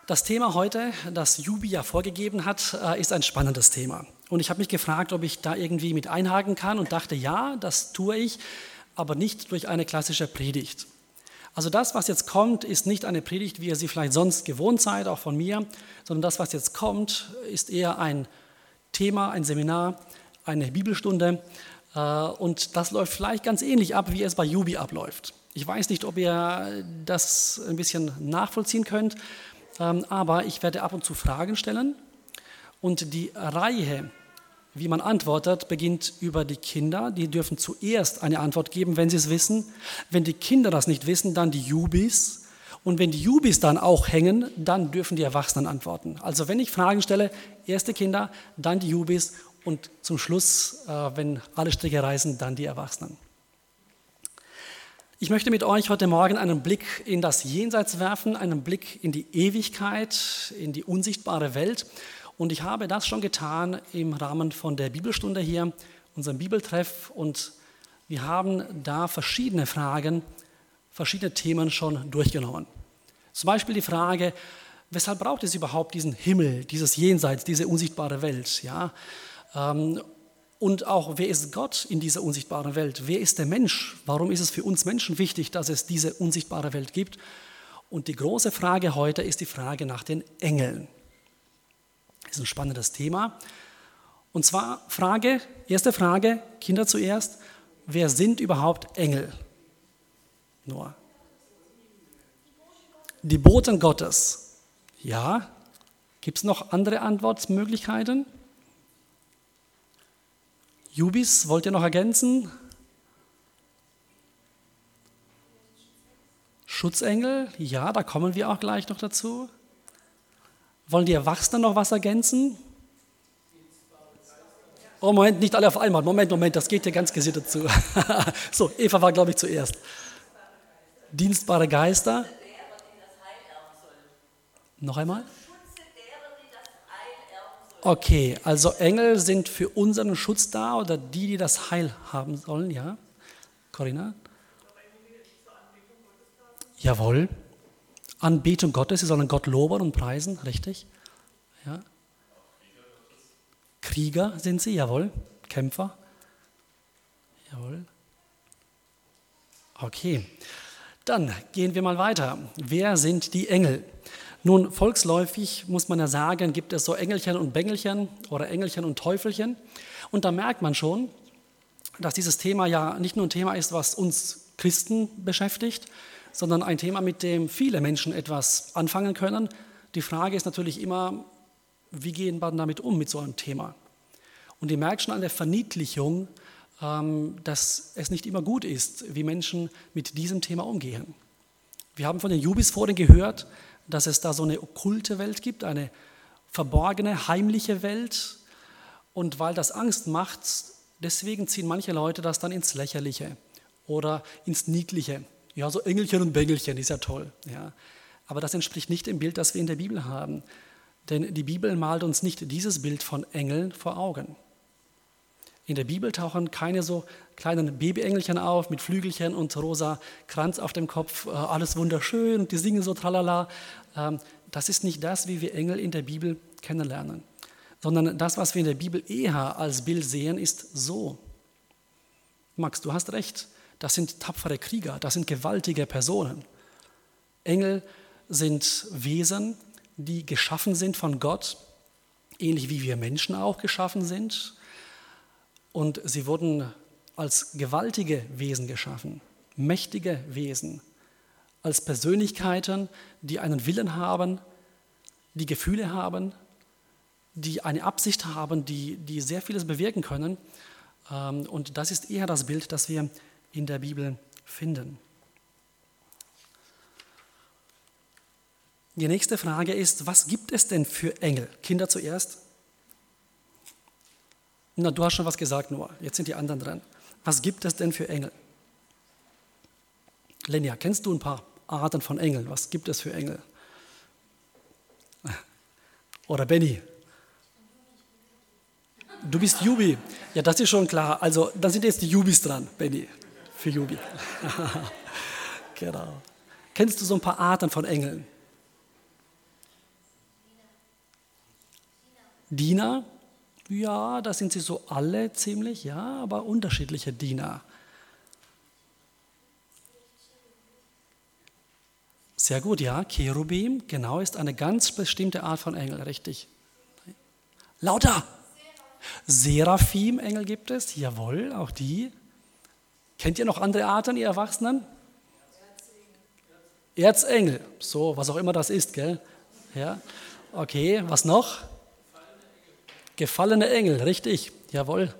Das Thema heute, das Jubi ja vorgegeben hat, ist ein spannendes Thema. Und ich habe mich gefragt, ob ich da irgendwie mit einhaken kann und dachte, ja, das tue ich, aber nicht durch eine klassische Predigt. Also das, was jetzt kommt, ist nicht eine Predigt, wie ihr sie vielleicht sonst gewohnt seid, auch von mir, sondern das, was jetzt kommt, ist eher ein Thema, ein Seminar, eine Bibelstunde. Und das läuft vielleicht ganz ähnlich ab, wie es bei Jubi abläuft. Ich weiß nicht, ob ihr das ein bisschen nachvollziehen könnt, aber ich werde ab und zu Fragen stellen. Und die Reihe, wie man antwortet, beginnt über die Kinder. Die dürfen zuerst eine Antwort geben, wenn sie es wissen. Wenn die Kinder das nicht wissen, dann die Jubis. Und wenn die Jubis dann auch hängen, dann dürfen die Erwachsenen antworten. Also wenn ich Fragen stelle, erst die Kinder, dann die Jubis und zum Schluss, wenn alle Stricke reißen, dann die Erwachsenen. Ich möchte mit euch heute Morgen einen Blick in das Jenseits werfen, einen Blick in die Ewigkeit, in die unsichtbare Welt. Und ich habe das schon getan im Rahmen von der Bibelstunde hier, unserem Bibeltreff. Und wir haben da verschiedene Fragen, verschiedene Themen schon durchgenommen. Zum Beispiel die Frage, weshalb braucht es überhaupt diesen Himmel, dieses Jenseits, diese unsichtbare Welt? Ja? Und auch, wer ist Gott in dieser unsichtbaren Welt? Wer ist der Mensch? Warum ist es für uns Menschen wichtig, dass es diese unsichtbare Welt gibt? Und die große Frage heute ist die Frage nach den Engeln. Das ist ein spannendes Thema. Und zwar erste Frage, Kinder zuerst, wer sind überhaupt Engel? Noah. Die Boten Gottes. Ja. Gibt es noch andere Antwortmöglichkeiten? Jubis, wollt ihr noch ergänzen? Schutzengel, ja, da kommen wir auch gleich noch dazu. Wollen die Erwachsenen noch was ergänzen? Oh, Moment, nicht alle auf einmal. Moment, das geht hier ganz gesittet zu. So, Eva war, glaube ich, zuerst. Dienstbare Geister. Noch einmal? Okay, also Engel sind für unseren Schutz da oder die das Heil haben sollen, ja? Corinna? Jawohl. Anbetung Gottes, sie sollen Gott loben und preisen, richtig? Ja. Krieger sind sie, jawohl. Kämpfer. Jawohl. Okay, dann gehen wir mal weiter. Wer sind die Engel? Nun, volksläufig muss man ja sagen, gibt es so Engelchen und Bengelchen oder Engelchen und Teufelchen. Und da merkt man schon, dass dieses Thema ja nicht nur ein Thema ist, was uns Christen beschäftigt, sondern ein Thema, mit dem viele Menschen etwas anfangen können. Die Frage ist natürlich immer, wie gehen wir damit um mit so einem Thema? Und ihr merkt schon an der Verniedlichung, dass es nicht immer gut ist, wie Menschen mit diesem Thema umgehen. Wir haben von den Jubis vorhin gehört, dass es da so eine okkulte Welt gibt, eine verborgene, heimliche Welt. Und weil das Angst macht, deswegen ziehen manche Leute das dann ins Lächerliche oder ins Niedliche. Ja, so Engelchen und Bengelchen, ist ja toll. Ja. Aber das entspricht nicht dem Bild, das wir in der Bibel haben. Denn die Bibel malt uns nicht dieses Bild von Engeln vor Augen. In der Bibel tauchen keine so kleinen Babyengelchen auf mit Flügelchen und rosa Kranz auf dem Kopf, alles wunderschön und die singen so tralala. Das ist nicht das, wie wir Engel in der Bibel kennenlernen, sondern das, was wir in der Bibel eher als Bild sehen, ist so. Max, du hast recht, das sind tapfere Krieger, das sind gewaltige Personen. Engel sind Wesen, die geschaffen sind von Gott, ähnlich wie wir Menschen auch geschaffen sind. Und sie wurden als gewaltige Wesen geschaffen, mächtige Wesen, als Persönlichkeiten, die einen Willen haben, die Gefühle haben, die eine Absicht haben, die sehr vieles bewirken können. Und das ist eher das Bild, das wir in der Bibel finden. Die nächste Frage ist, was gibt es denn für Engel? Kinder zuerst. Na, du hast schon was gesagt, Noah. Jetzt sind die anderen dran. Was gibt es denn für Engel? Lenja, kennst du ein paar Arten von Engeln? Was gibt es für Engel? Oder Benny? Du bist Jubi. Ja, das ist schon klar. Also, dann sind jetzt die Jubis dran, Benny. Für Jubi. Genau. Kennst du so ein paar Arten von Engeln? Diener, ja, da sind sie so alle ziemlich, ja, aber unterschiedliche Diener. Sehr gut, ja, Cherubim, genau, ist eine ganz bestimmte Art von Engel, richtig. Lauter! Seraphim-Engel gibt es, jawohl, auch die. Kennt ihr noch andere Arten, ihr Erwachsenen? Erzengel, so, was auch immer das ist, gell? Ja, okay, was noch? Gefallene Engel, richtig, jawohl.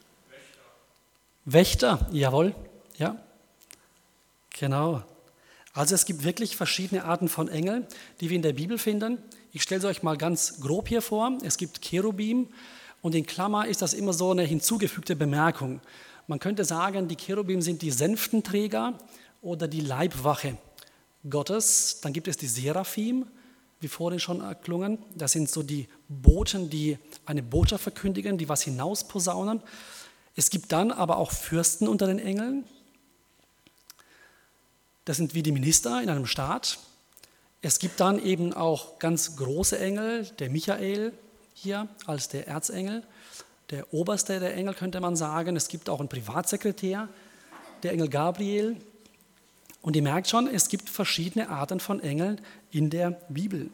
Wächter, jawohl, ja, genau. Also es gibt wirklich verschiedene Arten von Engeln, die wir in der Bibel finden. Ich stelle es euch mal ganz grob hier vor. Es gibt Cherubim und in Klammer ist das immer so eine hinzugefügte Bemerkung. Man könnte sagen, die Cherubim sind die Sänftenträger oder die Leibwache Gottes. Dann gibt es die Seraphim, wie vorhin schon erklungen. Das sind so die Boten, die eine Botschaft verkündigen, die was hinausposaunen. Es gibt dann aber auch Fürsten unter den Engeln. Das sind wie die Minister in einem Staat. Es gibt dann eben auch ganz große Engel, der Michael hier als der Erzengel, der oberste der Engel könnte man sagen. Es gibt auch einen Privatsekretär, der Engel Gabriel. Und ihr merkt schon, es gibt verschiedene Arten von Engeln in der Bibel.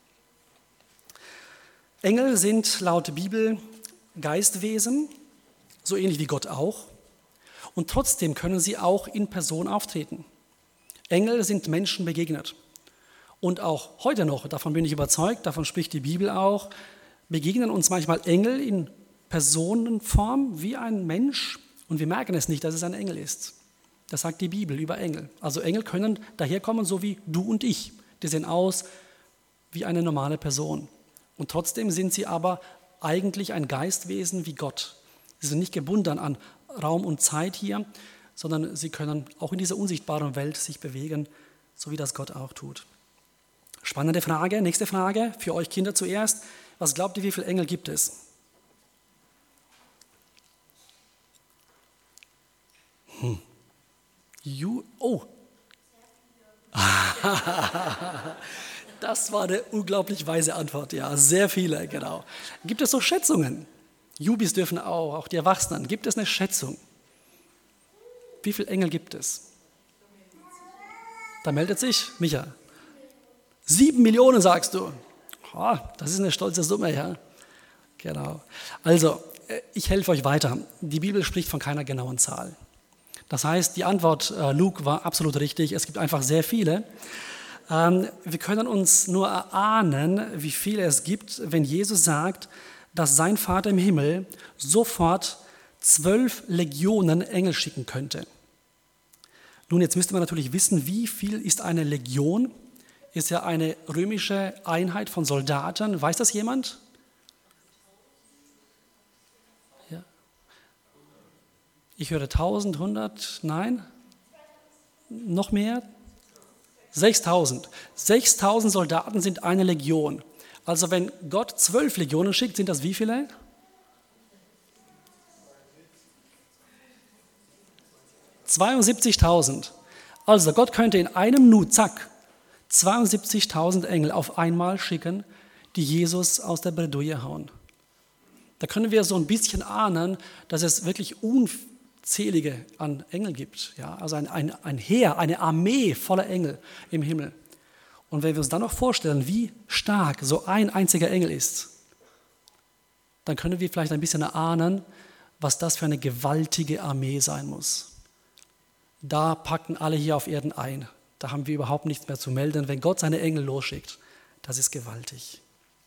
Engel sind laut Bibel Geistwesen, so ähnlich wie Gott auch. Und trotzdem können sie auch in Person auftreten. Engel sind Menschen begegnet. Und auch heute noch, davon bin ich überzeugt, davon spricht die Bibel auch, begegnen uns manchmal Engel in Personenform wie ein Mensch und wir merken es nicht, dass es ein Engel ist. Das sagt die Bibel über Engel. Also Engel können daherkommen, so wie du und ich. Die sehen aus wie eine normale Person. Und trotzdem sind sie aber eigentlich ein Geistwesen wie Gott. Sie sind nicht gebunden an Raum und Zeit hier, sondern sie können auch in dieser unsichtbaren Welt sich bewegen, so wie das Gott auch tut. Spannende Frage, nächste Frage, für euch Kinder zuerst. Was glaubt ihr, wie viele Engel gibt es? Oh, das war eine unglaublich weise Antwort. Ja, sehr viele, genau. Gibt es so Schätzungen? Jubis dürfen auch die Erwachsenen. Gibt es eine Schätzung? Wie viele Engel gibt es? Da meldet sich Micha. 7 Millionen sagst du. Oh, das ist eine stolze Summe, ja. Genau. Also, ich helfe euch weiter. Die Bibel spricht von keiner genauen Zahl. Das heißt, die Antwort Luke war absolut richtig. Es gibt einfach sehr viele. Wir können uns nur erahnen, wie viele es gibt, wenn Jesus sagt, dass sein Vater im Himmel sofort 12 Legionen Engel schicken könnte. Nun, jetzt müsste man natürlich wissen, wie viel ist eine Legion? Ist ja eine römische Einheit von Soldaten. Weiß das jemand? Ja. Ich höre 1000, 100, nein? Noch mehr? 6000. 6000 Soldaten sind eine Legion. Also wenn Gott 12 Legionen schickt, sind das wie viele? (72.000). Also Gott könnte in einem Nu, zack, 72.000 Engel auf einmal schicken, die Jesus aus der Bredouille hauen. Da können wir so ein bisschen ahnen, dass es wirklich unzählige an Engel gibt. Ja? Also ein Heer, eine Armee voller Engel im Himmel. Und wenn wir uns dann noch vorstellen, wie stark so ein einziger Engel ist, dann können wir vielleicht ein bisschen erahnen, was das für eine gewaltige Armee sein muss. Da packen alle hier auf Erden ein. Da haben wir überhaupt nichts mehr zu melden. Wenn Gott seine Engel losschickt, das ist gewaltig.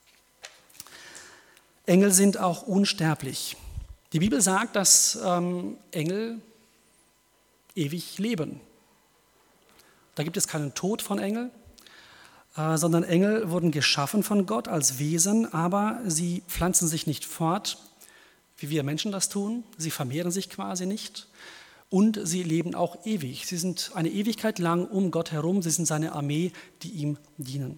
Engel sind auch unsterblich. Die Bibel sagt, dass Engel ewig leben. Da gibt es keinen Tod von Engeln, sondern Engel wurden geschaffen von Gott als Wesen, aber sie pflanzen sich nicht fort, wie wir Menschen das tun. Sie vermehren sich quasi nicht. Und sie leben auch ewig. Sie sind eine Ewigkeit lang um Gott herum. Sie sind seine Armee, die ihm dienen.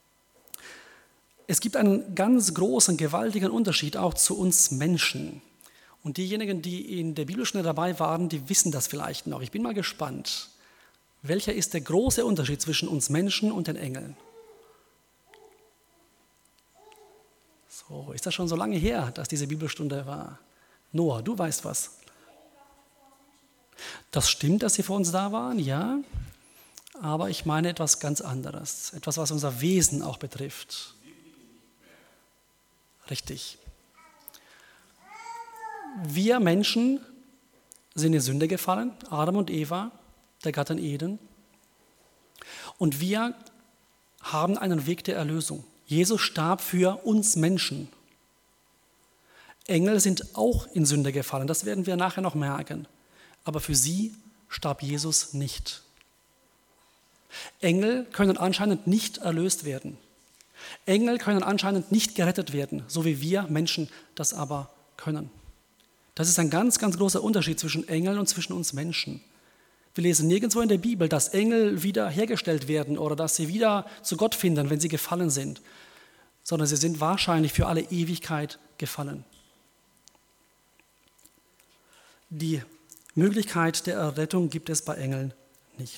Es gibt einen ganz großen, gewaltigen Unterschied auch zu uns Menschen. Und diejenigen, die in der Bibelstunde dabei waren, die wissen das vielleicht noch. Ich bin mal gespannt. Welcher ist der große Unterschied zwischen uns Menschen und den Engeln? So, ist das schon so lange her, dass diese Bibelstunde war? Noah, du weißt was. Das stimmt, dass sie vor uns da waren, ja. Aber ich meine etwas ganz anderes. Etwas, was unser Wesen auch betrifft. Richtig. Wir Menschen sind in Sünde gefallen, Adam und Eva, der Garten Eden. Und wir haben einen Weg der Erlösung. Jesus starb für uns Menschen. Engel sind auch in Sünde gefallen, das werden wir nachher noch merken. Aber für sie starb Jesus nicht. Engel können anscheinend nicht erlöst werden. Engel können anscheinend nicht gerettet werden, so wie wir Menschen das aber können. Das ist ein ganz, ganz großer Unterschied zwischen Engeln und zwischen uns Menschen. Wir lesen nirgendwo in der Bibel, dass Engel wieder hergestellt werden oder dass sie wieder zu Gott finden, wenn sie gefallen sind, sondern sie sind wahrscheinlich für alle Ewigkeit gefallen. Die Möglichkeit der Errettung gibt es bei Engeln nicht.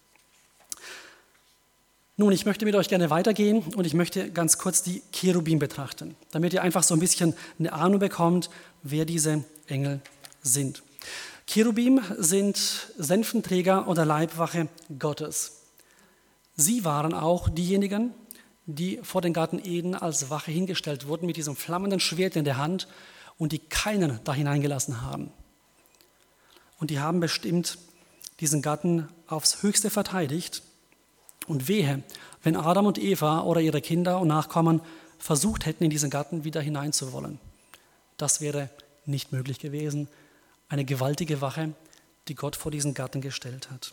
Nun, ich möchte mit euch gerne weitergehen und ich möchte ganz kurz die Cherubim betrachten, damit ihr einfach so ein bisschen eine Ahnung bekommt, wer diese Engel sind. Cherubim sind Senfenträger oder Leibwache Gottes. Sie waren auch diejenigen, die vor den Garten Eden als Wache hingestellt wurden mit diesem flammenden Schwert in der Hand und die keinen da hineingelassen haben. Und die haben bestimmt diesen Garten aufs Höchste verteidigt. Und wehe, wenn Adam und Eva oder ihre Kinder und Nachkommen versucht hätten, in diesen Garten wieder hineinzuwollen. Das wäre nicht möglich gewesen. Eine gewaltige Wache, die Gott vor diesen Garten gestellt hat.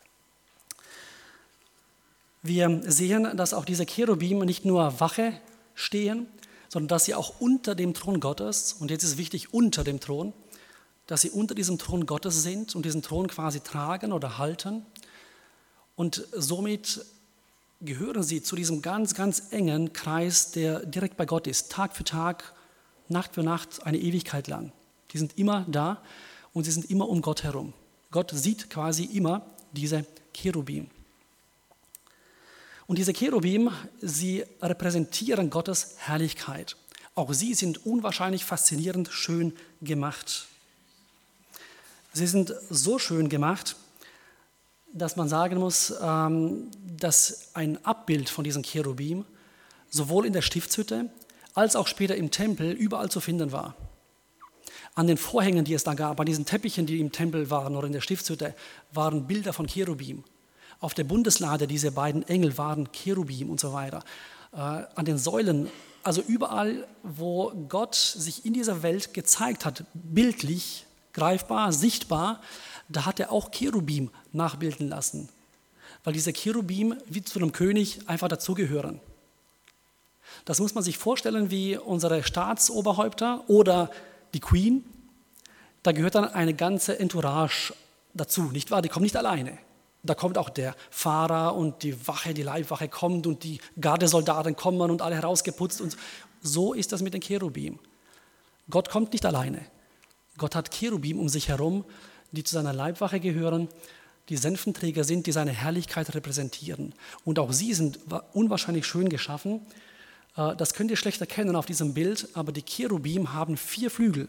Wir sehen, dass auch diese Cherubim nicht nur Wache stehen, sondern dass sie auch unter dem Thron Gottes, und jetzt ist wichtig, unter dem Thron, dass sie unter diesem Thron Gottes sind und diesen Thron quasi tragen oder halten. Und somit gehören sie zu diesem ganz, ganz engen Kreis, der direkt bei Gott ist, Tag für Tag, Nacht für Nacht, eine Ewigkeit lang. Die sind immer da und sie sind immer um Gott herum. Gott sieht quasi immer diese Cherubim. Und diese Cherubim, sie repräsentieren Gottes Herrlichkeit. Auch sie sind unwahrscheinlich faszinierend schön gemacht. Sie sind so schön gemacht, dass man sagen muss, dass ein Abbild von diesen Cherubim sowohl in der Stiftshütte als auch später im Tempel überall zu finden war. An den Vorhängen, die es da gab, an diesen Teppichen, die im Tempel waren oder in der Stiftshütte, waren Bilder von Cherubim. Auf der Bundeslade, diese beiden Engel waren Cherubim und so weiter. An den Säulen, also überall, wo Gott sich in dieser Welt gezeigt hat, bildlich, greifbar, sichtbar, da hat er auch Cherubim nachbilden lassen, weil diese Cherubim wie zu einem König einfach dazugehören. Das muss man sich vorstellen wie unsere Staatsoberhäupter oder die Queen. Da gehört dann eine ganze Entourage dazu, nicht wahr? Die kommen nicht alleine. Da kommt auch der Fahrer und die Wache, die Leibwache kommt und die Gardesoldaten kommen und alle herausgeputzt. Und so ist das mit den Cherubim. Gott kommt nicht alleine. Gott hat Cherubim um sich herum, die zu seiner Leibwache gehören, die Senfenträger sind, die seine Herrlichkeit repräsentieren. Und auch sie sind unwahrscheinlich schön geschaffen. Das könnt ihr schlecht erkennen auf diesem Bild, aber die Cherubim haben 4 Flügel.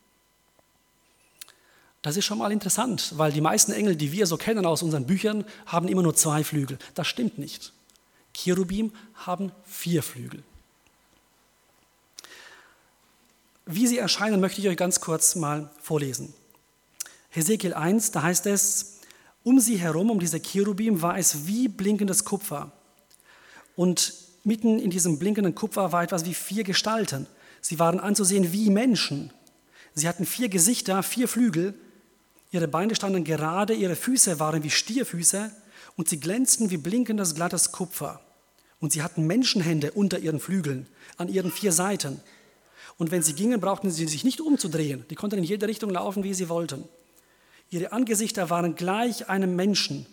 Das ist schon mal interessant, weil die meisten Engel, die wir so kennen aus unseren Büchern, haben immer nur 2 Flügel. Das stimmt nicht. Cherubim haben 4 Flügel. Wie sie erscheinen, möchte ich euch ganz kurz mal vorlesen. Hesekiel 1, da heißt es, um sie herum, um diese Cherubim, war es wie blinkendes Kupfer. Und mitten in diesem blinkenden Kupfer war etwas wie 4 Gestalten. Sie waren anzusehen wie Menschen. Sie hatten 4 Gesichter, 4 Flügel. Ihre Beine standen gerade, ihre Füße waren wie Stierfüße und sie glänzten wie blinkendes, glattes Kupfer. Und sie hatten Menschenhände unter ihren Flügeln, an ihren 4 Seiten. Und wenn sie gingen, brauchten sie sich nicht umzudrehen. Die konnten in jede Richtung laufen, wie sie wollten. Ihre Angesichter waren gleich einem Menschen.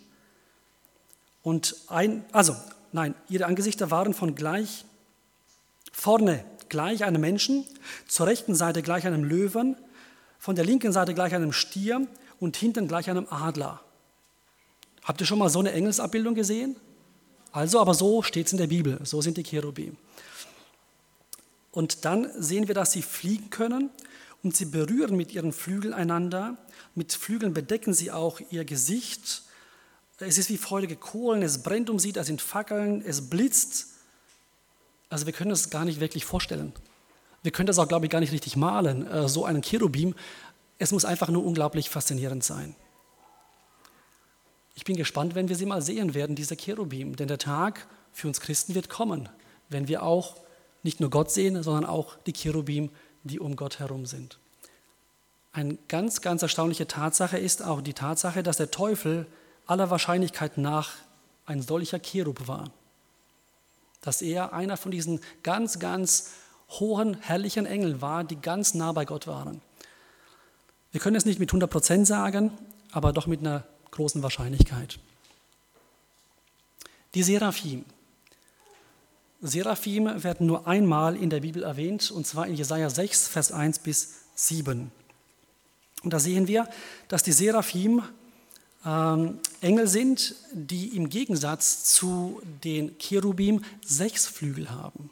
Ihre Angesichter waren von vorne gleich einem Menschen, zur rechten Seite gleich einem Löwen, von der linken Seite gleich einem Stier und hinten gleich einem Adler. Habt ihr schon mal so eine Engelsabbildung gesehen? Also, aber so steht es in der Bibel, so sind die Cherubim. Und dann sehen wir, dass sie fliegen können und sie berühren mit ihren Flügeln einander. Mit Flügeln bedecken sie auch ihr Gesicht. Es ist wie feurige Kohlen, es brennt um sie, da sind Fackeln, es blitzt. Also wir können das gar nicht wirklich vorstellen. Wir können das auch, glaube ich, gar nicht richtig malen, so einen Cherubim. Es muss einfach nur unglaublich faszinierend sein. Ich bin gespannt, wenn wir sie mal sehen werden, diese Cherubim. Denn der Tag für uns Christen wird kommen, wenn wir auch nicht nur Gott sehen, sondern auch die Cherubim, die um Gott herum sind. Eine ganz, ganz erstaunliche Tatsache ist auch die Tatsache, dass der Teufel aller Wahrscheinlichkeit nach ein solcher Cherub war. Dass er einer von diesen ganz, ganz hohen, herrlichen Engeln war, die ganz nah bei Gott waren. Wir können es nicht mit 100% sagen, aber doch mit einer großen Wahrscheinlichkeit. Die Seraphim. Seraphim werden nur einmal in der Bibel erwähnt, und zwar in Jesaja 6, Vers 1 bis 7. Und da sehen wir, dass die Seraphim Engel sind, die im Gegensatz zu den Cherubim 6 Flügel haben.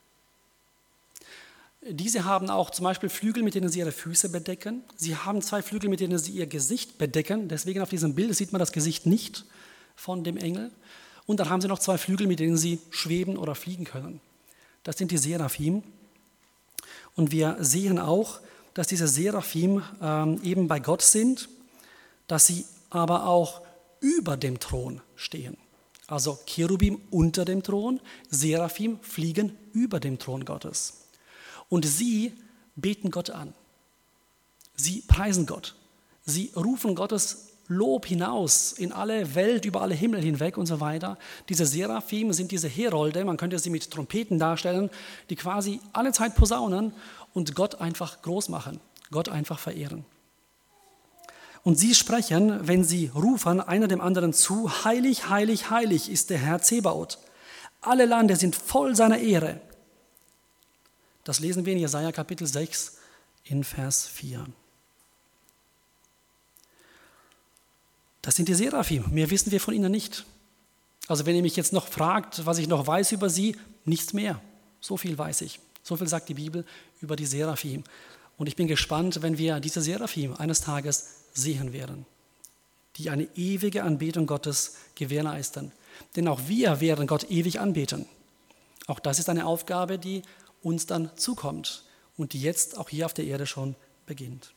Diese haben auch zum Beispiel Flügel, mit denen sie ihre Füße bedecken. Sie haben 2 Flügel, mit denen sie ihr Gesicht bedecken. Deswegen auf diesem Bild sieht man das Gesicht nicht von dem Engel. Und dann haben sie noch 2 Flügel, mit denen sie schweben oder fliegen können. Das sind die Seraphim. Und wir sehen auch, dass diese Seraphim eben bei Gott sind, dass sie aber auch über dem Thron stehen. Also Cherubim unter dem Thron, Seraphim fliegen über dem Thron Gottes. Und sie beten Gott an. Sie preisen Gott. Sie rufen Gottes Lob hinaus in alle Welt, über alle Himmel hinweg und so weiter. Diese Seraphim sind diese Herolde, man könnte sie mit Trompeten darstellen, die quasi alle Zeit posaunen und Gott einfach groß machen, Gott einfach verehren. Und sie sprechen, wenn sie rufen, einer dem anderen zu: Heilig, heilig, heilig ist der Herr Zebaoth. Alle Lande sind voll seiner Ehre. Das lesen wir in Jesaja Kapitel 6 in Vers 4. Das sind die Seraphim. Mehr wissen wir von ihnen nicht. Also wenn ihr mich jetzt noch fragt, was ich noch weiß über sie, nichts mehr. So viel weiß ich. So viel sagt die Bibel über die Seraphim. Und ich bin gespannt, wenn wir diese Seraphim eines Tages sehen werden, die eine ewige Anbetung Gottes gewährleisten. Denn auch wir werden Gott ewig anbeten. Auch das ist eine Aufgabe, die uns dann zukommt und die jetzt auch hier auf der Erde schon beginnt.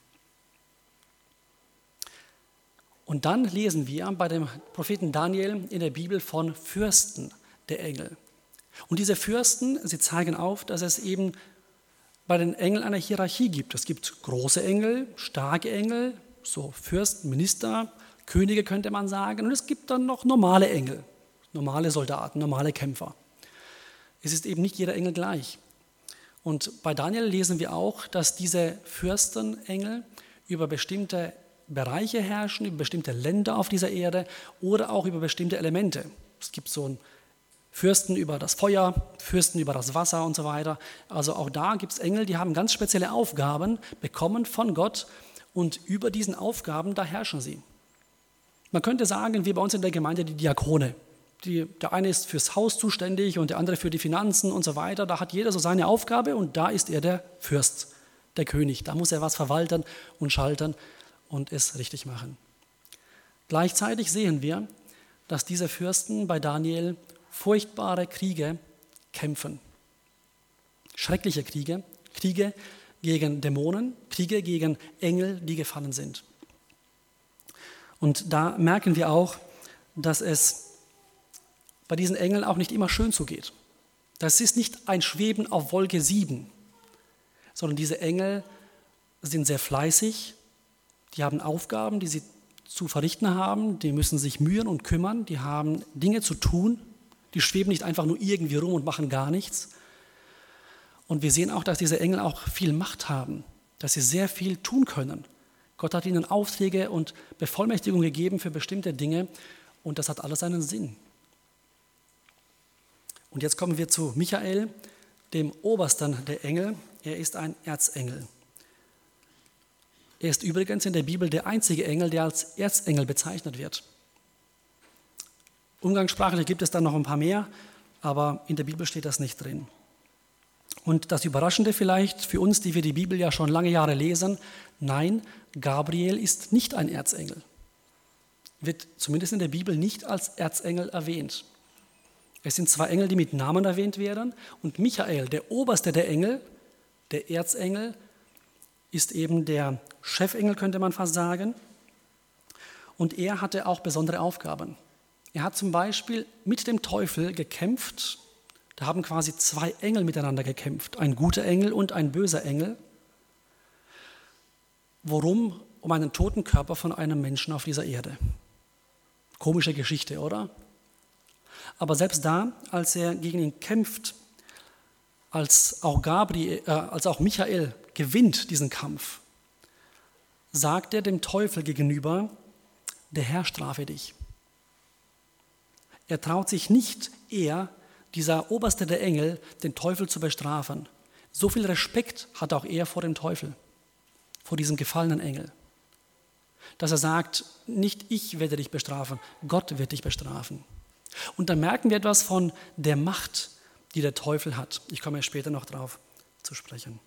Und dann lesen wir bei dem Propheten Daniel in der Bibel von Fürsten der Engel. Und diese Fürsten, sie zeigen auf, dass es eben bei den Engeln eine Hierarchie gibt. Es gibt große Engel, starke Engel, so Fürsten, Minister, Könige könnte man sagen. Und es gibt dann noch normale Engel, normale Soldaten, normale Kämpfer. Es ist eben nicht jeder Engel gleich. Und bei Daniel lesen wir auch, dass diese Fürstenengel über bestimmte Bereiche herrschen, über bestimmte Länder auf dieser Erde oder auch über bestimmte Elemente. Es gibt so einen Fürsten über das Feuer, Fürsten über das Wasser und so weiter. Also auch da gibt es Engel, die haben ganz spezielle Aufgaben bekommen von Gott und über diesen Aufgaben, da herrschen sie. Man könnte sagen, wie bei uns in der Gemeinde die Diakone. Der eine ist fürs Haus zuständig und der andere für die Finanzen und so weiter. Da hat jeder so seine Aufgabe und da ist er der Fürst, der König. Da muss er was verwalten und schalten und es richtig machen. Gleichzeitig sehen wir, dass diese Fürsten bei Daniel furchtbare Kriege kämpfen. Schreckliche Kriege, Kriege gegen Dämonen, Kriege gegen Engel, die gefallen sind. Und da merken wir auch, dass es bei diesen Engeln auch nicht immer schön zugeht. Das ist nicht ein Schweben auf Wolke 7, sondern diese Engel sind sehr fleißig, die haben Aufgaben, die sie zu verrichten haben, die müssen sich mühen und kümmern, die haben Dinge zu tun, die schweben nicht einfach nur irgendwie rum und machen gar nichts. Und wir sehen auch, dass diese Engel auch viel Macht haben, dass sie sehr viel tun können. Gott hat ihnen Aufträge und Bevollmächtigungen gegeben für bestimmte Dinge und das hat alles einen Sinn. Und jetzt kommen wir zu Michael, dem Obersten der Engel. Er ist ein Erzengel. Er ist übrigens in der Bibel der einzige Engel, der als Erzengel bezeichnet wird. Umgangssprachlich gibt es dann noch ein paar mehr, aber in der Bibel steht das nicht drin. Und das Überraschende vielleicht für uns, die wir die Bibel ja schon lange Jahre lesen, nein, Gabriel ist nicht ein Erzengel. Wird zumindest in der Bibel nicht als Erzengel erwähnt. Es sind zwei Engel, die mit Namen erwähnt werden. Und Michael, der oberste der Engel, der Erzengel, ist eben der Chefengel, könnte man fast sagen. Und er hatte auch besondere Aufgaben. Er hat zum Beispiel mit dem Teufel gekämpft. Da haben quasi zwei Engel miteinander gekämpft, ein guter Engel und ein böser Engel. Worum? Um einen toten Körper von einem Menschen auf dieser Erde. Komische Geschichte, oder? Aber selbst da, als er gegen ihn kämpft, als auch Michael gewinnt diesen Kampf, sagt er dem Teufel gegenüber, der Herr strafe dich. Er traut sich nicht, dieser oberste der Engel, den Teufel zu bestrafen. So viel Respekt hat auch er vor dem Teufel, vor diesem gefallenen Engel, dass er sagt, nicht ich werde dich bestrafen, Gott wird dich bestrafen. Und da merken wir etwas von der Macht, die der Teufel hat. Ich komme später noch darauf zu sprechen.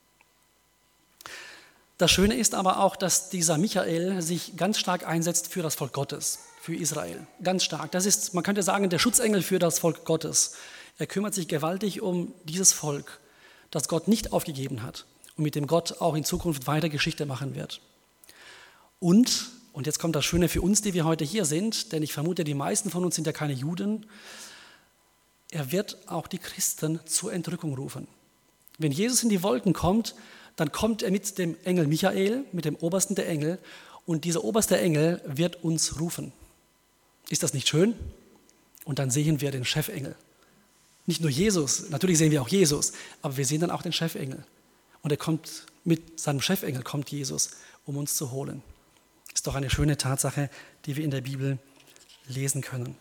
Das Schöne ist aber auch, dass dieser Michael sich ganz stark einsetzt für das Volk Gottes, für Israel. Ganz stark. Das ist, man könnte sagen, der Schutzengel für das Volk Gottes. Er kümmert sich gewaltig um dieses Volk, das Gott nicht aufgegeben hat und mit dem Gott auch in Zukunft weiter Geschichte machen wird. Und jetzt kommt das Schöne für uns, die wir heute hier sind, denn ich vermute, die meisten von uns sind ja keine Juden. Er wird auch die Christen zur Entrückung rufen. Wenn Jesus in die Wolken kommt, dann kommt er mit dem Engel Michael, mit dem obersten der Engel, und dieser oberste Engel wird uns rufen. Ist das nicht schön? Und dann sehen wir den Chefengel. Nicht nur Jesus, natürlich sehen wir auch Jesus, aber wir sehen dann auch den Chefengel. Und er kommt mit seinem Chefengel, kommt Jesus, um uns zu holen. Ist doch eine schöne Tatsache, die wir in der Bibel lesen können.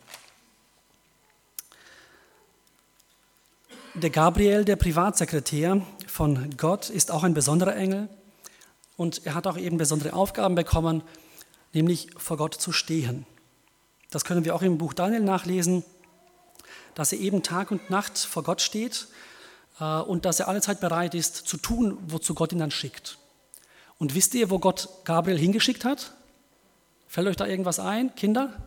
Der Gabriel, der Privatsekretär von Gott, ist auch ein besonderer Engel und er hat auch eben besondere Aufgaben bekommen, nämlich vor Gott zu stehen. Das können wir auch im Buch Daniel nachlesen, dass er eben Tag und Nacht vor Gott steht und dass er allezeit bereit ist zu tun, wozu Gott ihn dann schickt. Und wisst ihr, wo Gott Gabriel hingeschickt hat? Fällt euch da irgendwas ein, Kinder?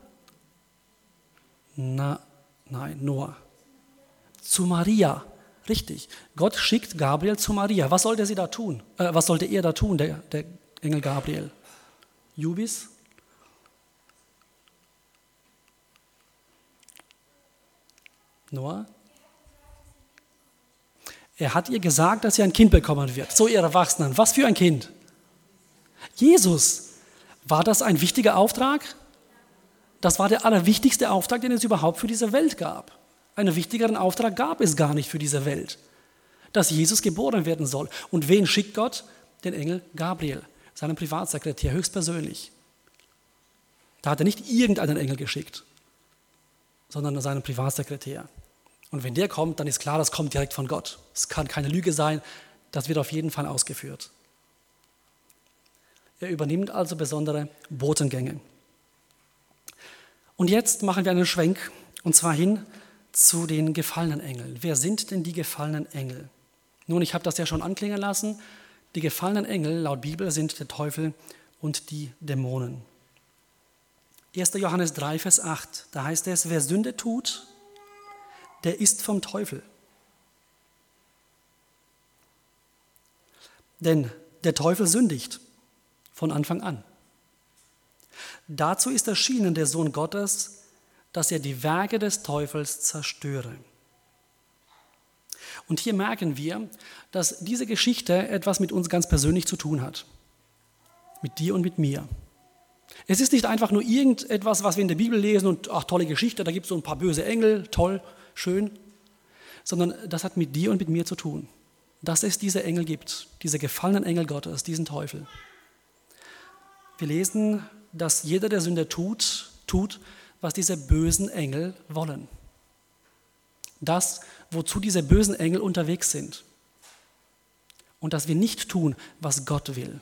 Nein, Noah. Zu Maria, richtig. Gott schickt Gabriel zu Maria. Was sollte er da tun, der Engel Gabriel? Jubis? Noah? Er hat ihr gesagt, dass sie ein Kind bekommen wird. So ihr Erwachsenen. Was für ein Kind? Jesus. War das ein wichtiger Auftrag? Das war der allerwichtigste Auftrag, den es überhaupt für diese Welt gab. Einen wichtigeren Auftrag gab es gar nicht für diese Welt, dass Jesus geboren werden soll. Und wen schickt Gott? Den Engel Gabriel, seinen Privatsekretär, höchstpersönlich. Da hat er nicht irgendeinen Engel geschickt, sondern seinen Privatsekretär. Und wenn der kommt, dann ist klar, das kommt direkt von Gott. Es kann keine Lüge sein, das wird auf jeden Fall ausgeführt. Er übernimmt also besondere Botengänge. Und jetzt machen wir einen Schwenk, und zwar hin zu den gefallenen Engeln. Wer sind denn die gefallenen Engel? Nun, ich habe das ja schon anklingen lassen. Die gefallenen Engel laut Bibel sind der Teufel und die Dämonen. 1. Johannes 3, Vers 8, da heißt es, wer Sünde tut, der ist vom Teufel. Denn der Teufel sündigt von Anfang an. Dazu ist erschienen der Sohn Gottes, dass er die Werke des Teufels zerstöre. Und hier merken wir, dass diese Geschichte etwas mit uns ganz persönlich zu tun hat. Mit dir und mit mir. Es ist nicht einfach nur irgendetwas, was wir in der Bibel lesen und ach, tolle Geschichte, da gibt es so ein paar böse Engel, toll, schön, sondern das hat mit dir und mit mir zu tun. Dass es diese Engel gibt, diese gefallenen Engel Gottes, diesen Teufel. Wir lesen, dass jeder, der Sünde tut, was diese bösen Engel wollen. Das, wozu diese bösen Engel unterwegs sind. Und dass wir nicht tun, was Gott will.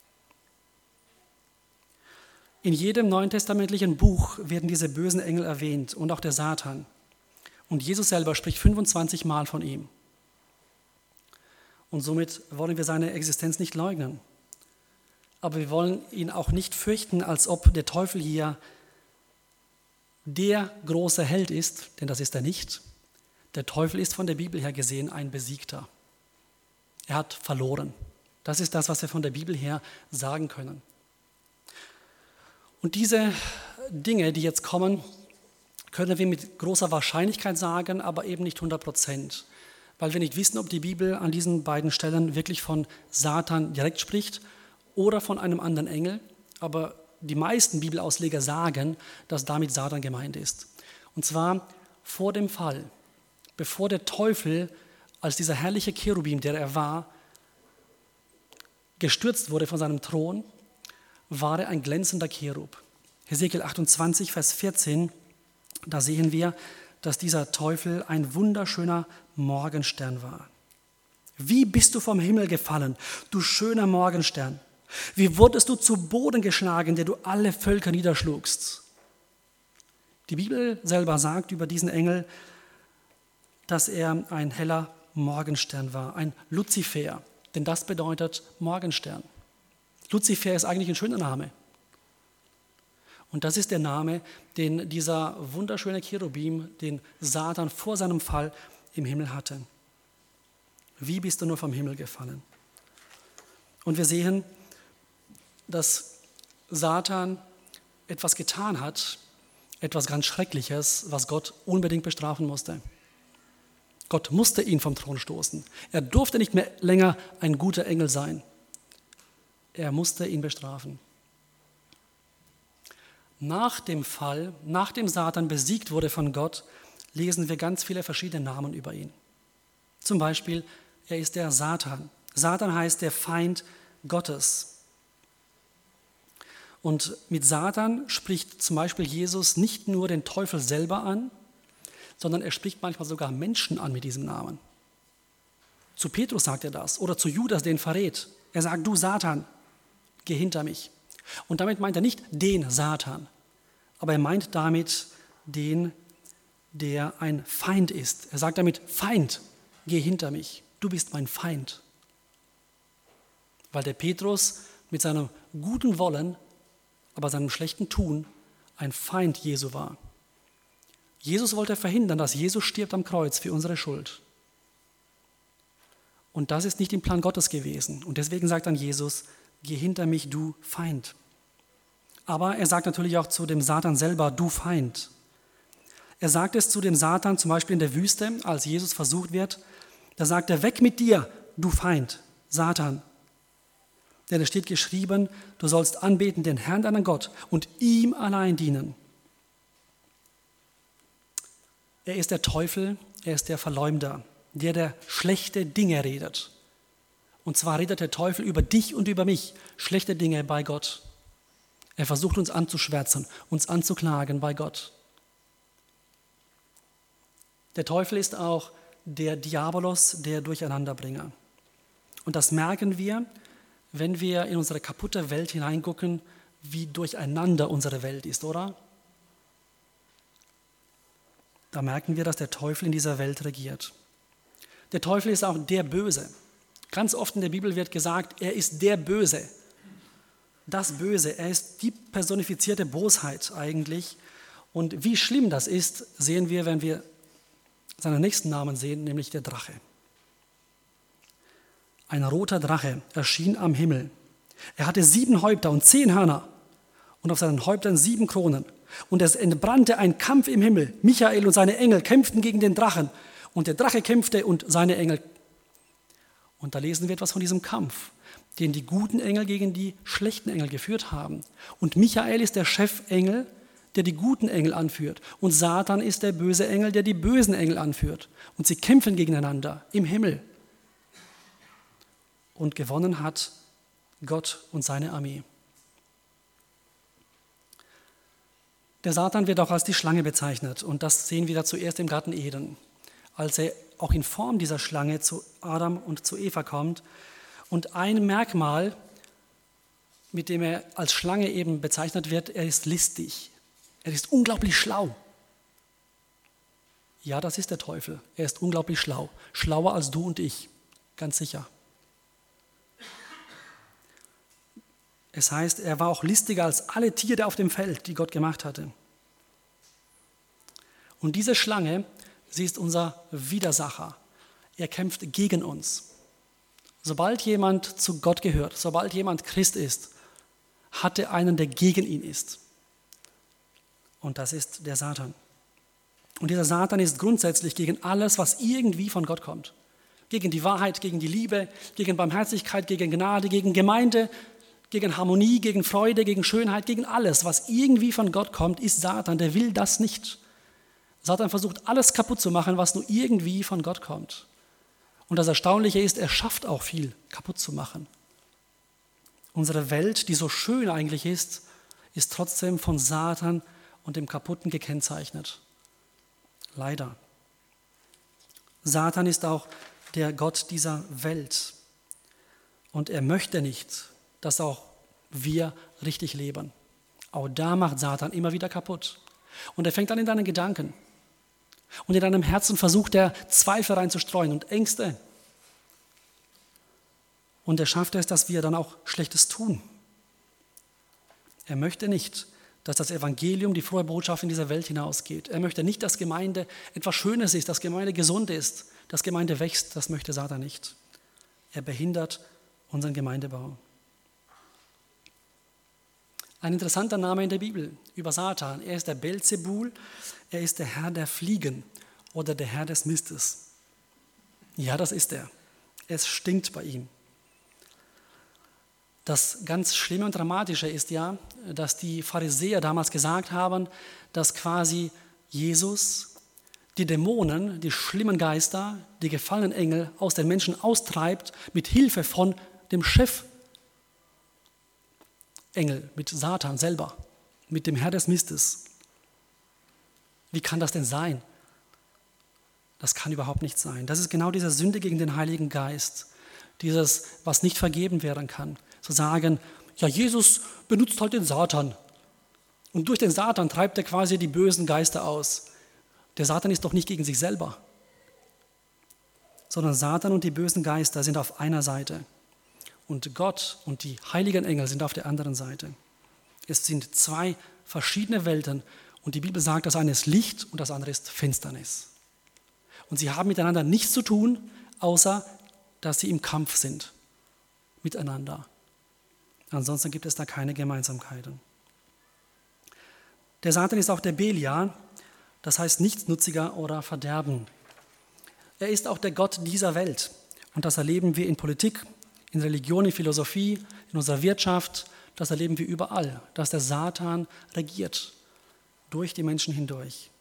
In jedem neutestamentlichen Buch werden diese bösen Engel erwähnt und auch der Satan. Und Jesus selber spricht 25 Mal von ihm. Und somit wollen wir seine Existenz nicht leugnen. Aber wir wollen ihn auch nicht fürchten, als ob der Teufel hier der große Held ist, denn das ist er nicht. Der Teufel ist von der Bibel her gesehen ein Besiegter. Er hat verloren. Das ist das, was wir von der Bibel her sagen können. Und diese Dinge, die jetzt kommen, können wir mit großer Wahrscheinlichkeit sagen, aber eben nicht 100%. Weil wir nicht wissen, ob die Bibel an diesen beiden Stellen wirklich von Satan direkt spricht oder von einem anderen Engel. Aber die meisten Bibelausleger sagen, dass damit Satan gemeint ist. Und zwar vor dem Fall, bevor der Teufel als dieser herrliche Cherubim, der er war, gestürzt wurde von seinem Thron, war er ein glänzender Cherub. Hesekiel 28, Vers 14, da sehen wir, dass dieser Teufel ein wunderschöner Morgenstern war. Wie bist du vom Himmel gefallen, du schöner Morgenstern? Wie wurdest du zu Boden geschlagen, der du alle Völker niederschlugst? Die Bibel selber sagt über diesen Engel, dass er ein heller Morgenstern war, ein Luzifer, denn das bedeutet Morgenstern. Luzifer ist eigentlich ein schöner Name. Und das ist der Name, den dieser wunderschöne Cherubim, den Satan vor seinem Fall im Himmel hatte. Wie bist du nur vom Himmel gefallen? Und wir sehen, dass Satan etwas getan hat, etwas ganz Schreckliches, was Gott unbedingt bestrafen musste. Gott musste ihn vom Thron stoßen. Er durfte nicht mehr länger ein guter Engel sein. Er musste ihn bestrafen. Nach dem Fall, nachdem Satan besiegt wurde von Gott, lesen wir ganz viele verschiedene Namen über ihn. Zum Beispiel, er ist der Satan. Satan heißt der Feind Gottes. Und mit Satan spricht zum Beispiel Jesus nicht nur den Teufel selber an, sondern er spricht manchmal sogar Menschen an mit diesem Namen. Zu Petrus sagt er das oder zu Judas, den verrät. Er sagt, du Satan, geh hinter mich. Und damit meint er nicht den Satan, aber er meint damit den, der ein Feind ist. Er sagt damit, Feind, geh hinter mich, du bist mein Feind. Weil der Petrus mit seinem guten Wollen, aber seinem schlechten Tun ein Feind Jesu war. Jesus wollte verhindern, dass Jesus stirbt am Kreuz für unsere Schuld. Und das ist nicht im Plan Gottes gewesen. Und deswegen sagt dann Jesus, geh hinter mich, du Feind. Aber er sagt natürlich auch zu dem Satan selber, du Feind. Er sagt es zu dem Satan zum Beispiel in der Wüste, als Jesus versucht wird. Da sagt er, weg mit dir, du Feind, Satan. Denn es steht geschrieben, du sollst anbeten den Herrn, deinen Gott, und ihm allein dienen. Er ist der Teufel, er ist der Verleumder, der schlechte Dinge redet. Und zwar redet der Teufel über dich und über mich, schlechte Dinge bei Gott. Er versucht uns anzuschwärzen, uns anzuklagen bei Gott. Der Teufel ist auch der Diabolos, der Durcheinanderbringer. Und das merken wir, wenn wir in unsere kaputte Welt hineingucken, wie durcheinander unsere Welt ist, oder? Da merken wir, dass der Teufel in dieser Welt regiert. Der Teufel ist auch der Böse. Ganz oft in der Bibel wird gesagt, er ist der Böse. Das Böse, er ist die personifizierte Bosheit eigentlich. Und wie schlimm das ist, sehen wir, wenn wir seinen nächsten Namen sehen, nämlich der Drache. Ein roter Drache erschien am Himmel. Er hatte 7 Häupter und 10 Hörner und auf seinen Häuptern 7 Kronen. Und es entbrannte ein Kampf im Himmel. Michael und seine Engel kämpften gegen den Drachen. Und der Drache kämpfte und seine Engel. Und da lesen wir etwas von diesem Kampf, den die guten Engel gegen die schlechten Engel geführt haben. Und Michael ist der Chefengel, der die guten Engel anführt. Und Satan ist der böse Engel, der die bösen Engel anführt. Und sie kämpfen gegeneinander im Himmel. Und gewonnen hat Gott und seine Armee. Der Satan wird auch als die Schlange bezeichnet. Und das sehen wir da zuerst im Garten Eden, als er auch in Form dieser Schlange zu Adam und zu Eva kommt. Und ein Merkmal, mit dem er als Schlange eben bezeichnet wird, er ist listig. Er ist unglaublich schlau. Ja, das ist der Teufel. Er ist unglaublich schlau. Schlauer als du und ich, ganz sicher. Es heißt, er war auch listiger als alle Tiere auf dem Feld, die Gott gemacht hatte. Und diese Schlange, sie ist unser Widersacher. Er kämpft gegen uns. Sobald jemand zu Gott gehört, sobald jemand Christ ist, hat er einen, der gegen ihn ist. Und das ist der Satan. Und dieser Satan ist grundsätzlich gegen alles, was irgendwie von Gott kommt. Gegen die Wahrheit, gegen die Liebe, gegen Barmherzigkeit, gegen Gnade, gegen Gemeinde, gegen Harmonie, gegen Freude, gegen Schönheit, gegen alles, was irgendwie von Gott kommt, ist Satan. Der will das nicht. Satan versucht, alles kaputt zu machen, was nur irgendwie von Gott kommt. Und das Erstaunliche ist, er schafft auch viel kaputt zu machen. Unsere Welt, die so schön eigentlich ist trotzdem von Satan und dem Kaputten gekennzeichnet. Leider. Satan ist auch der Gott dieser Welt. Und er möchte nicht, dass auch wir richtig leben. Auch da macht Satan immer wieder kaputt. Und er fängt an in deinen Gedanken. Und in deinem Herzen versucht er, Zweifel reinzustreuen und Ängste. Und er schafft es, dass wir dann auch Schlechtes tun. Er möchte nicht, dass das Evangelium, die frohe Botschaft in diese Welt hinausgeht. Er möchte nicht, dass Gemeinde etwas Schönes ist, dass Gemeinde gesund ist, dass Gemeinde wächst. Das möchte Satan nicht. Er behindert unseren Gemeindebau. Ein interessanter Name in der Bibel über Satan. Er ist der Belzebul, er ist der Herr der Fliegen oder der Herr des Mistes. Ja, das ist er. Es stinkt bei ihm. Das ganz Schlimme und Dramatische ist ja, dass die Pharisäer damals gesagt haben, dass quasi Jesus die Dämonen, die schlimmen Geister, die gefallenen Engel aus den Menschen austreibt mit Hilfe von dem Chefengel, mit Satan selber, mit dem Herr des Mistes. Wie kann das denn sein? Das kann überhaupt nicht sein. Das ist genau diese Sünde gegen den Heiligen Geist, dieses, was nicht vergeben werden kann. Zu sagen, ja, Jesus benutzt halt den Satan. Und durch den Satan treibt er quasi die bösen Geister aus. Der Satan ist doch nicht gegen sich selber, sondern Satan und die bösen Geister sind auf einer Seite. Und Gott und die heiligen Engel sind auf der anderen Seite. Es sind zwei verschiedene Welten und die Bibel sagt, das eine ist Licht und das andere ist Finsternis. Und sie haben miteinander nichts zu tun, außer dass sie im Kampf sind miteinander. Ansonsten gibt es da keine Gemeinsamkeiten. Der Satan ist auch der Belial, das heißt Nichtsnutziger oder Verderben. Er ist auch der Gott dieser Welt. Und das erleben wir in Politik, in Religion, in Philosophie, in unserer Wirtschaft. Das erleben wir überall, dass der Satan regiert durch die Menschen hindurch.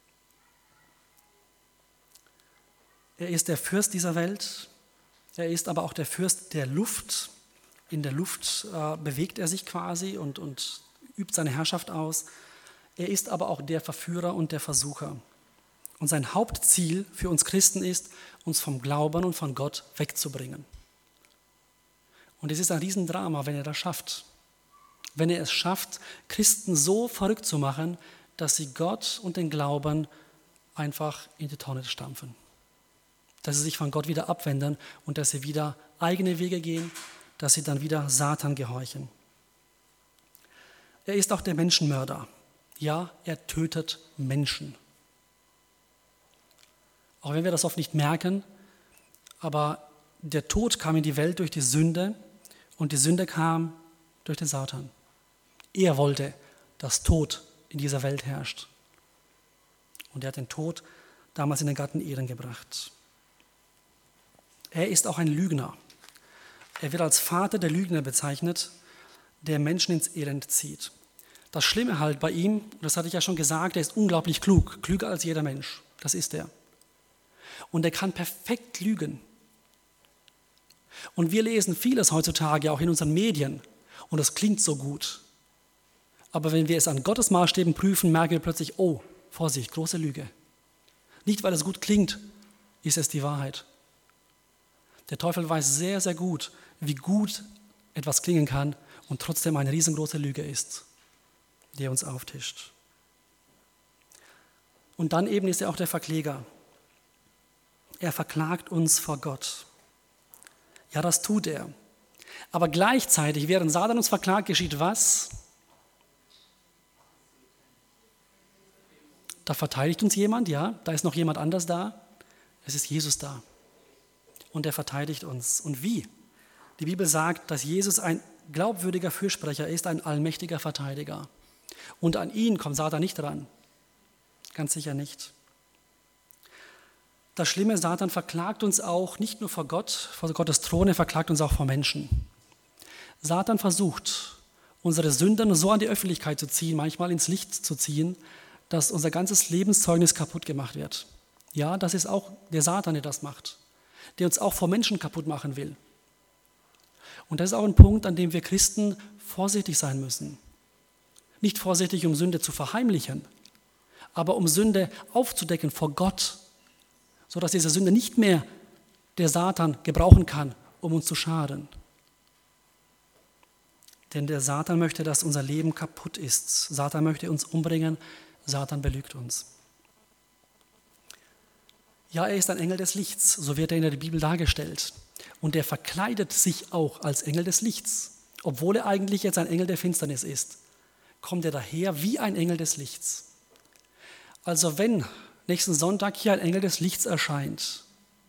Er ist der Fürst dieser Welt. Er ist aber auch der Fürst der Luft. In der Luft bewegt er sich quasi und übt seine Herrschaft aus. Er ist aber auch der Verführer und der Versucher. Und sein Hauptziel für uns Christen ist, uns vom Glauben und von Gott wegzubringen. Und es ist ein Riesendrama, wenn er das schafft. Wenn er es schafft, Christen so verrückt zu machen, dass sie Gott und den Glauben einfach in die Tonne stampfen. Dass sie sich von Gott wieder abwenden und dass sie wieder eigene Wege gehen, dass sie dann wieder Satan gehorchen. Er ist auch der Menschenmörder. Ja, er tötet Menschen. Auch wenn wir das oft nicht merken, aber der Tod kam in die Welt durch die Sünde und die Sünde kam durch den Satan. Er wollte, dass Tod in dieser Welt herrscht. Und er hat den Tod damals in den Garten Eden gebracht. Er ist auch ein Lügner. Er wird als Vater der Lügner bezeichnet, der Menschen ins Elend zieht. Das Schlimme halt bei ihm, das hatte ich ja schon gesagt, er ist unglaublich klug, klüger als jeder Mensch. Das ist er. Und er kann perfekt lügen. Und wir lesen vieles heutzutage auch in unseren Medien und es klingt so gut. Aber wenn wir es an Gottes Maßstäben prüfen, merken wir plötzlich, oh, Vorsicht, große Lüge. Nicht, weil es gut klingt, ist es die Wahrheit. Der Teufel weiß sehr, sehr gut, wie gut etwas klingen kann und trotzdem eine riesengroße Lüge ist, die er uns auftischt. Und dann eben ist er auch der Verkläger. Er verklagt uns vor Gott. Ja, das tut er. Aber gleichzeitig, während Satan uns verklagt, geschieht was? Da verteidigt uns jemand, ja, da ist noch jemand anders da. Es ist Jesus da. Und er verteidigt uns. Und wie? Die Bibel sagt, dass Jesus ein glaubwürdiger Fürsprecher ist, ein allmächtiger Verteidiger. Und an ihn kommt Satan nicht ran. Ganz sicher nicht. Das Schlimme, Satan verklagt uns auch nicht nur vor Gott, vor Gottes Thron, er verklagt uns auch vor Menschen. Satan versucht, unsere Sünden so an die Öffentlichkeit zu ziehen, manchmal ins Licht zu ziehen, dass unser ganzes Lebenszeugnis kaputt gemacht wird. Ja, das ist auch der Satan, der das macht, der uns auch vor Menschen kaputt machen will. Und das ist auch ein Punkt, an dem wir Christen vorsichtig sein müssen. Nicht vorsichtig, um Sünde zu verheimlichen, aber um Sünde aufzudecken vor Gott, sodass diese Sünde nicht mehr der Satan gebrauchen kann, um uns zu schaden. Denn der Satan möchte, dass unser Leben kaputt ist. Satan möchte uns umbringen, Satan belügt uns. Ja, er ist ein Engel des Lichts, so wird er in der Bibel dargestellt. Und er verkleidet sich auch als Engel des Lichts. Obwohl er eigentlich jetzt ein Engel der Finsternis ist, kommt er daher wie ein Engel des Lichts. Also wenn nächsten Sonntag hier ein Engel des Lichts erscheint,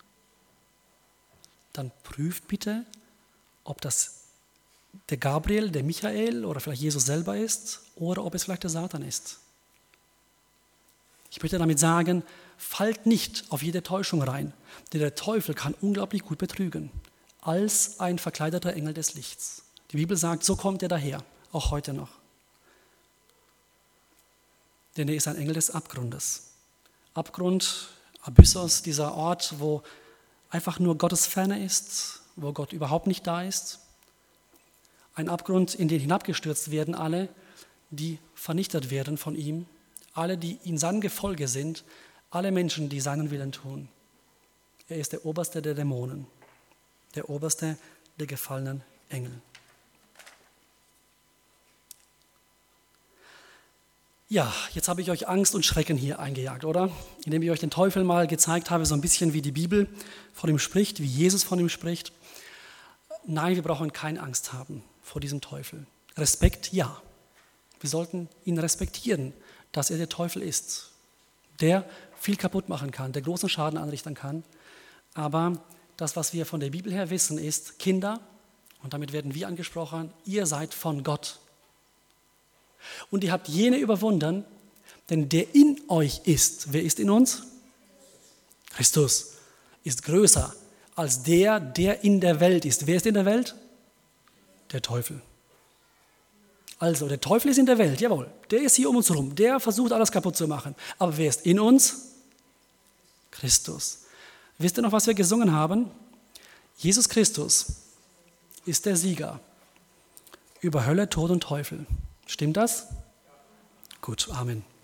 dann prüft bitte, ob das der Gabriel, der Michael oder vielleicht Jesus selber ist oder ob es vielleicht der Satan ist. Ich möchte damit sagen, fallt nicht auf jede Täuschung rein, denn der Teufel kann unglaublich gut betrügen, als ein verkleideter Engel des Lichts. Die Bibel sagt, so kommt er daher, auch heute noch. Denn er ist ein Engel des Abgrundes. Abgrund, Abyssos, dieser Ort, wo einfach nur Gottes Ferne ist, wo Gott überhaupt nicht da ist. Ein Abgrund, in den hinabgestürzt werden alle, die vernichtet werden von ihm, alle, die in seinem Gefolge sind, alle Menschen, die seinen Willen tun. Er ist der Oberste der Dämonen, der Oberste der gefallenen Engel. Ja, jetzt habe ich euch Angst und Schrecken hier eingejagt, oder? Indem ich euch den Teufel mal gezeigt habe, so ein bisschen wie die Bibel von ihm spricht, wie Jesus von ihm spricht. Nein, wir brauchen keine Angst haben vor diesem Teufel. Respekt, ja. Wir sollten ihn respektieren, dass er der Teufel ist, der viel kaputt machen kann, der großen Schaden anrichten kann. Aber das, was wir von der Bibel her wissen, ist, Kinder, und damit werden wir angesprochen, ihr seid von Gott. Und ihr habt jene überwunden, denn der in euch ist, wer ist in uns? Christus ist größer als der in der Welt ist. Wer ist in der Welt? Der Teufel. Also, der Teufel ist in der Welt, jawohl. Der ist hier um uns herum, der versucht alles kaputt zu machen. Aber wer ist in uns? Christus. Wisst ihr noch, was wir gesungen haben? Jesus Christus ist der Sieger über Hölle, Tod und Teufel. Stimmt das? Gut, Amen.